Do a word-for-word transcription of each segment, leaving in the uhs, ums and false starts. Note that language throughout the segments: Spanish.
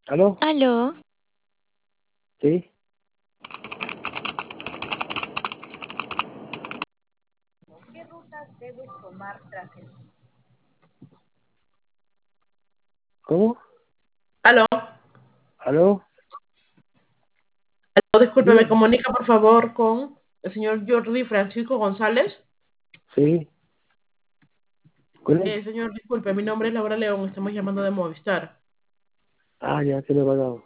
¿Aló? Aló, Sí. ¿Qué rutas debes tomar tras el... ¿Cómo? Aló, ¿Aló? aló, disculpe, me Dígame. comunica por favor con el señor Jordi Francisco González. Sí. ¿Cuál es? Eh, señor, disculpe, mi nombre es Laura León, estamos llamando de Movistar. Ah, ya se le ha pagado.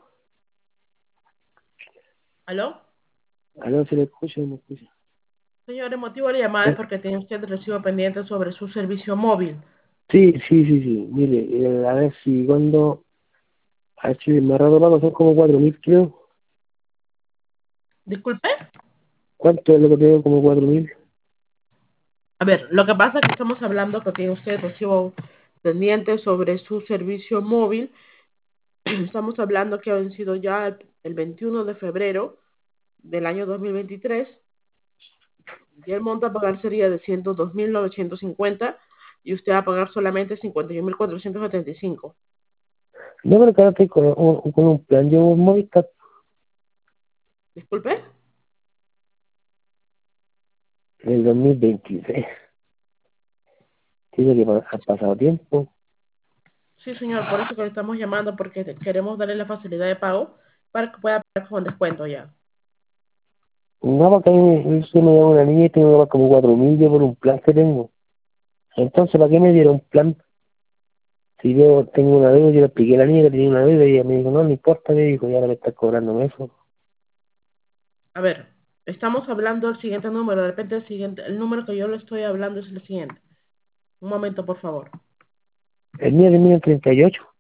¿Aló? ¿Aló? ¿Se le escucha o no escucha? Señor, el motivo de la llamada es Eh, porque tiene usted recibo pendiente sobre su servicio móvil. Sí, sí, sí, sí. Mire, eh, a ver si cuando... A ver si me ha dado pago son como cuatro mil, creo. Disculpe. ¿Cuánto es lo que tengo? Como cuatro mil. A ver, lo que pasa es que estamos hablando que tiene usted recibo pendiente sobre su servicio móvil. Estamos hablando que ha vencido ya el, el veintiuno de febrero del año dos mil veintitrés. Y el monto a pagar sería de ciento dos mil novecientos cincuenta y usted va a pagar solamente cincuenta y uno mil cuatrocientos setenta y cinco. No, pero que ahora estoy con, un- con un plan. Yo Movistar Disculpe. en el dos mil veintitrés. Tiene que pa- ha pasado tiempo. Sí, señor, por eso que le estamos llamando porque te- queremos darle la facilidad de pago para que pueda pagar con descuento ya. No, porque a mí me, se me llama una niña y tengo que pagar como cuatro mil yo por un plan que tengo. Entonces, ¿para qué me dieron un plan? Si yo tengo una deuda, yo le expliqué a la niña que tenía una deuda y ella me dijo, no, no importa, me dijo, y ahora me está cobrando eso. A ver, estamos hablando del siguiente número, de repente el siguiente, el número que yo le estoy hablando es el siguiente. Un momento, por favor. El mío termina en treinta y ocho.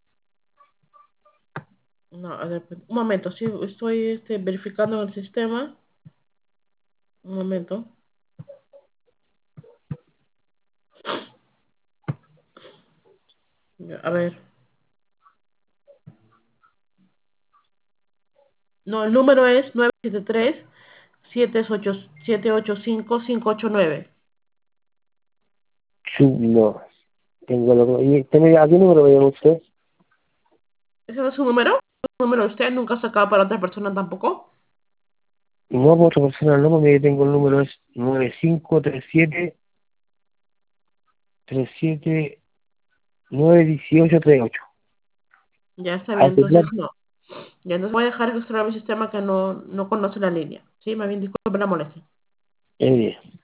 No, a ver, un momento, sí, estoy este, verificando en el sistema. Un momento. A ver. No, el número es nueve siete tres, siete ocho siete ocho cinco cinco ocho nueve. Chu- No, tengo lo que... ¿Y usted me- ¿A qué número me llama usted? ¿Ese no es su número? ¿El número de usted nunca ha sacado para otra persona tampoco? No, por otra persona, no, porque yo tengo el número, es nueve cinco tres siete tres siete nueve uno ocho tres ocho. Ya está ¿A bien, ese entonces plan? no. Ya entonces voy a dejar registrado mi sistema que no, no conoce la línea. Sí, más bien disculpe la molestia. Es bien.